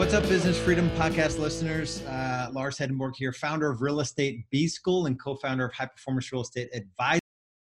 What's up, Business Freedom Podcast listeners? Lars Hedenborg here, founder of Real Estate B School and co-founder of High Performance Real Estate Advisor.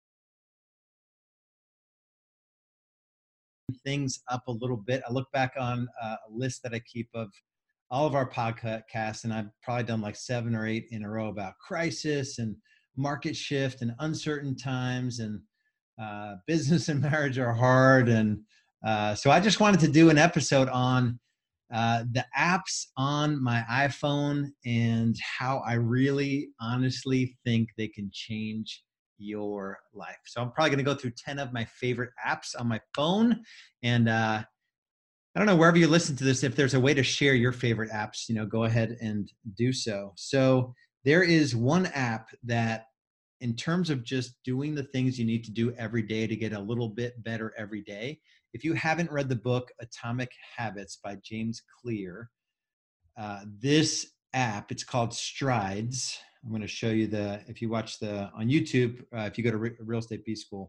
Things up a little bit. I look back on a list that I keep of all of our podcasts, and I've probably done like 7 or 8 in a row about crisis and market shift and uncertain times, and business and marriage are hard. And so I just wanted to do an episode on the apps on my iPhone and how I really honestly think they can change your life. So I'm probably going to go through 10 of my favorite apps on my phone. And I don't know, wherever you listen to this, if there's a way to share your favorite apps, go ahead and do so. So there is one app that, in terms of just doing the things you need to do every day to get a little bit better every day, if you haven't read the book Atomic Habits by James Clear, this app, it's called Strides. I'm going to show you if you watch on YouTube, if you go to Real Estate B School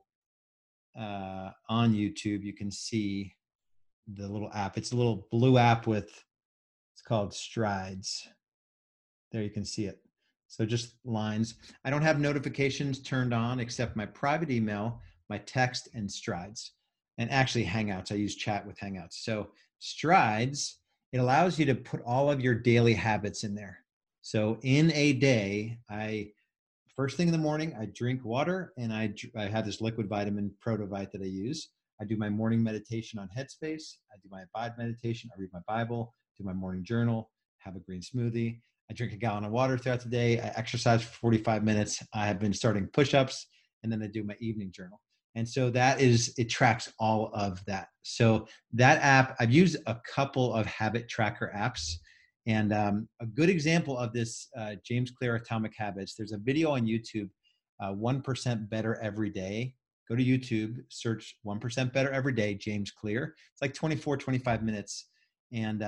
on YouTube, you can see the little app. It's a little blue app it's called Strides. There you can see it. So just lines. I don't have notifications turned on except my private email, my text, and Strides. And actually Hangouts. I use chat with Hangouts. So Strides, it allows you to put all of your daily habits in there. So in a day, first thing in the morning, I drink water, and I have this liquid vitamin Protovite that I use. I do my morning meditation on Headspace. I do my Abide meditation. I read my Bible, do my morning journal, have a green smoothie. I drink a gallon of water throughout the day. I exercise for 45 minutes. I have been starting push-ups, and then I do my evening journal. And so it tracks all of that. So that app, I've used a couple of habit tracker apps. And a good example of this, James Clear Atomic Habits, there's a video on YouTube, 1% Better Every Day. Go to YouTube, search 1% Better Every Day, James Clear. It's like 24, 25 minutes. And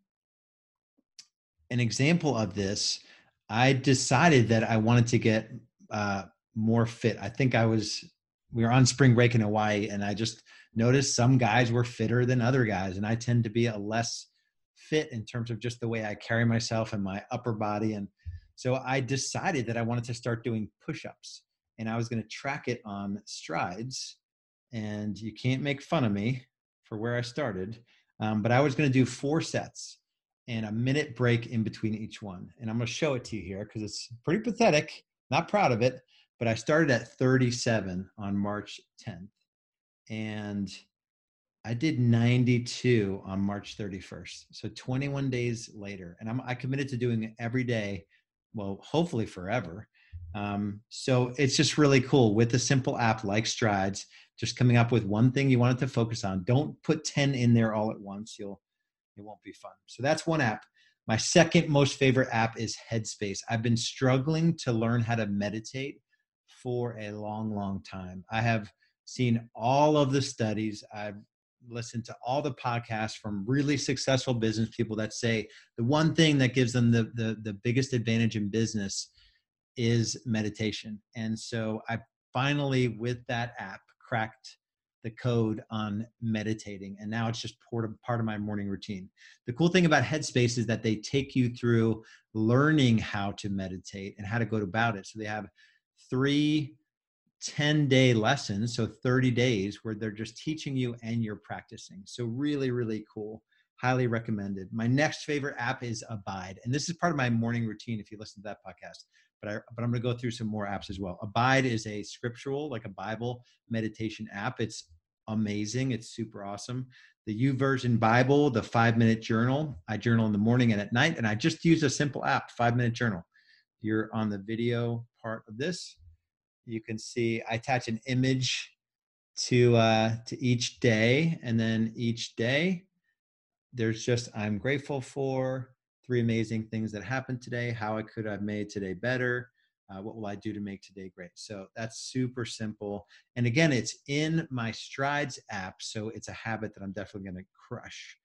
an example of this, I decided that I wanted to get more fit. I think we were on spring break in Hawaii, and I just noticed some guys were fitter than other guys. And I tend to be a less fit in terms of just the way I carry myself and my upper body. And so I decided that I wanted to start doing push-ups, and I was going to track it on Strides. And you can't make fun of me for where I started. But I was going to do 4 sets and a minute break in between each one. And I'm going to show it to you here because it's pretty pathetic. Not proud of it, but I started at 37 on March 10th. And I did 92 on March 31st. So 21 days later. And I committed to doing it every day. Well, hopefully forever. So it's just really cool with a simple app like Strides, just coming up with one thing you want it to focus on. Don't put 10 in there all at once. It won't be fun. So that's one app. My second most favorite app is Headspace. I've been struggling to learn how to meditate for a long, long time. I have seen all of the studies. I've listened to all the podcasts from really successful business people that say the one thing that gives them the biggest advantage in business is meditation. And so I finally, with that app, cracked the code on meditating. And now it's just part of my morning routine. The cool thing about Headspace is that they take you through learning how to meditate and how to go about it. So they have 3 10-day lessons, so 30 days where they're just teaching you and you're practicing. So really, really cool. Highly recommended. My next favorite app is Abide. And this is part of my morning routine if you listen to that podcast. But I'm going to go through some more apps as well. Abide is a scriptural, like a Bible meditation app. It's amazing. It's super awesome. The YouVersion Bible, the 5-minute journal. I journal in the morning and at night, and I just use a simple app, 5-minute journal. You're on the video part of this. You can see I attach an image to each day, and then each day there's just, I'm grateful for 3 amazing things that happened today, how I could have made today better, what will I do to make today great. So that's super simple. And again, it's in my Strides app, so it's a habit that I'm definitely going to crush.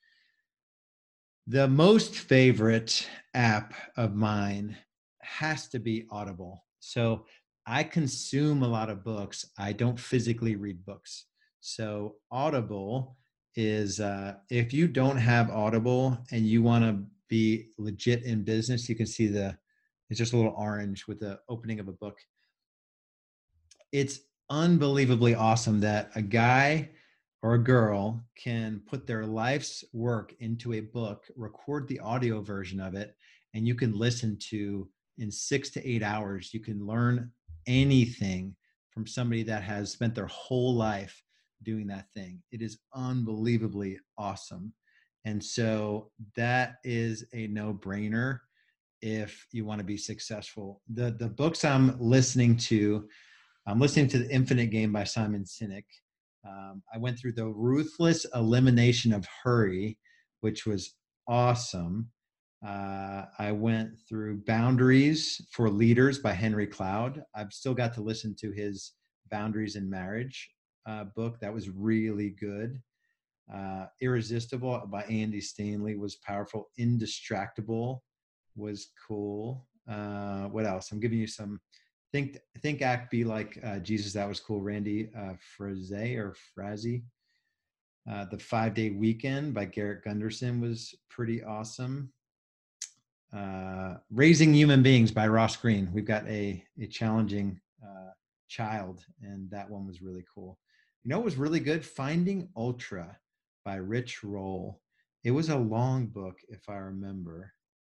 The most favorite app of mine has to be Audible. So I consume a lot of books. I don't physically read books. So Audible is if you don't have Audible and you want to be legit in business, you can see it's just a little orange with the opening of a book. It's unbelievably awesome that a guy or a girl can put their life's work into a book, record the audio version of it, and you can listen to in 6 to 8 hours. You can learn anything from somebody that has spent their whole life doing that thing. It is unbelievably awesome. And so that is a no-brainer if you want to be successful. The books I'm listening to The Infinite Game by Simon Sinek. I went through The Ruthless Elimination of Hurry, which was awesome. I went through Boundaries for Leaders by Henry Cloud. I've still got to listen to his Boundaries in Marriage book. That was really good. Irresistible by Andy Stanley was powerful. Indistractable was cool. What else? I'm giving you some Think, Act, Be Like Jesus. That was cool. Randy Frazee. The 5-Day Weekend by Garrett Gunderson was pretty awesome. Raising Human Beings by Ross Greene. We've got a challenging child, and that one was really cool. You know, it was really good. Finding Ultra by Rich Roll. It was a long book, if I remember.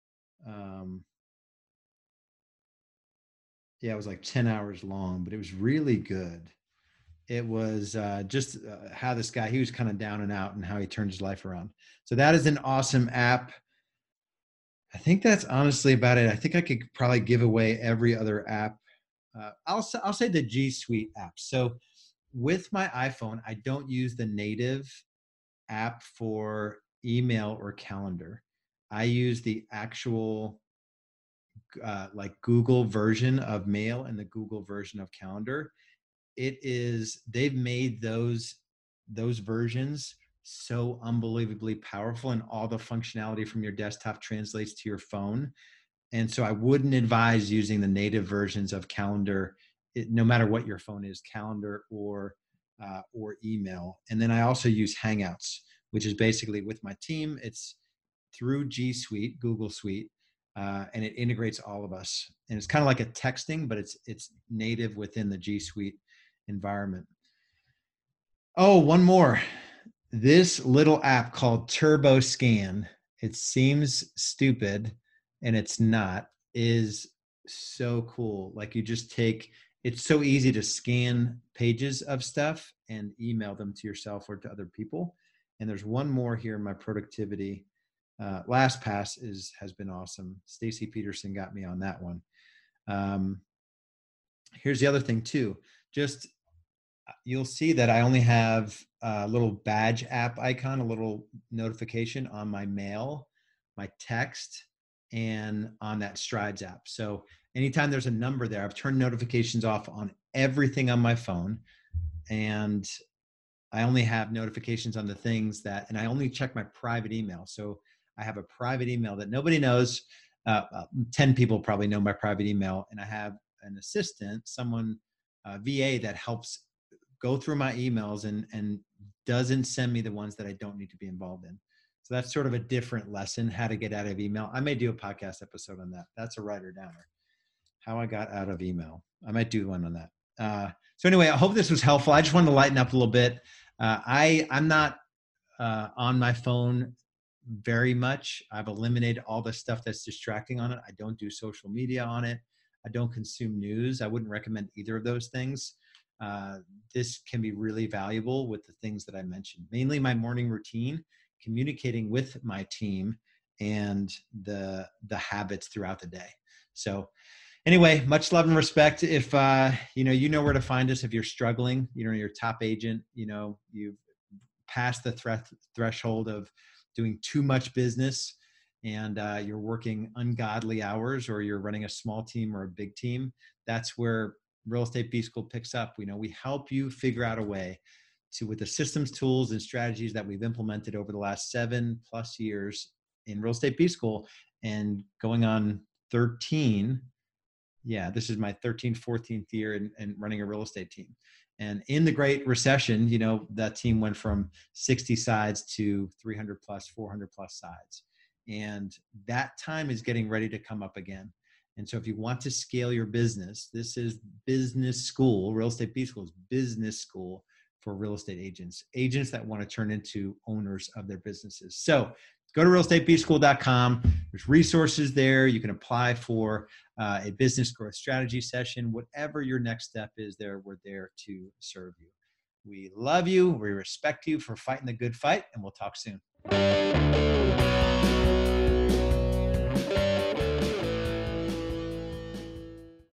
Yeah, it was like 10 hours long, but it was really good. It was just how this guy, he was kind of down and out, and how he turned his life around. So that is an awesome app. I think that's honestly about it. I think I could probably give away every other app. I'll say the G Suite app. So with my iPhone, I don't use the native app for email or calendar. I use the actual like Google version of Mail and the Google version of Calendar. They've made those versions so unbelievably powerful, and all the functionality from your desktop translates to your phone. And so I wouldn't advise using the native versions of Calendar, no matter what your phone is, Calendar or email. And then I also use Hangouts, which is basically with my team. It's through G Suite, Google Suite, and it integrates all of us. And it's kind of like a texting, but it's native within the G Suite environment. Oh, one more. This little app called TurboScan. It seems stupid, and it's not. Is so cool. Like, you just it's so easy to scan pages of stuff and email them to yourself or to other people. And there's one more here in my productivity. LastPass has been awesome. Stacy Peterson got me on that one. Here's the other thing too. Just you'll see that I only have a little badge app icon, a little notification on my mail, my text, and on that Strides app. So anytime there's a number there, I've turned notifications off on everything on my phone. And I only have notifications on the things and I only check my private email. So I have a private email that nobody knows. 10 people probably know my private email. And I have an assistant, someone, VA, that helps go through my emails and doesn't send me the ones that I don't need to be involved in. So that's sort of a different lesson, how to get out of email. I may do a podcast episode on that. That's a writer downer. How I got out of email. I might do one on that. So anyway, I hope this was helpful. I just wanted to lighten up a little bit. I'm not on my phone very much. I've eliminated all the stuff that's distracting on it. I don't do social media on it. I don't consume news. I wouldn't recommend either of those things. This can be really valuable with the things that I mentioned, mainly my morning routine, communicating with my team, and the habits throughout the day. So anyway, much love and respect. If you know where to find us. If you're struggling, you're top agent, you've passed the threshold of doing too much business, and you're working ungodly hours, or you're running a small team or a big team, that's where Real Estate B-School picks up. We help you figure out a way to, with the systems, tools, and strategies that we've implemented over the last 7+ years in Real Estate B-School, and going on 13. Yeah, this is my 13th, 14th year in running a real estate team. And in the Great Recession, you know, that team went from 60 sides to 300 plus, 400 plus sides. And that time is getting ready to come up again. And so if you want to scale your business, this is business school. Real Estate B School is business school for real estate agents, agents that want to turn into owners of their businesses. So go to realestatebschool.com. There's resources there. You can apply for a business growth strategy session. Whatever your next step is there, we're there to serve you. We love you. We respect you for fighting the good fight, and we'll talk soon.